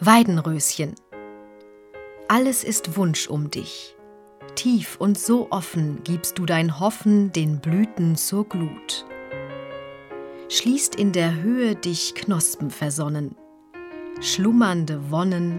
Weidenröschen. Alles ist Wunsch um dich. Tief und so offen gibst du dein Hoffen den Blüten zur Glut. Schließt in der Höhe dich Knospen versonnen, schlummernde Wonnen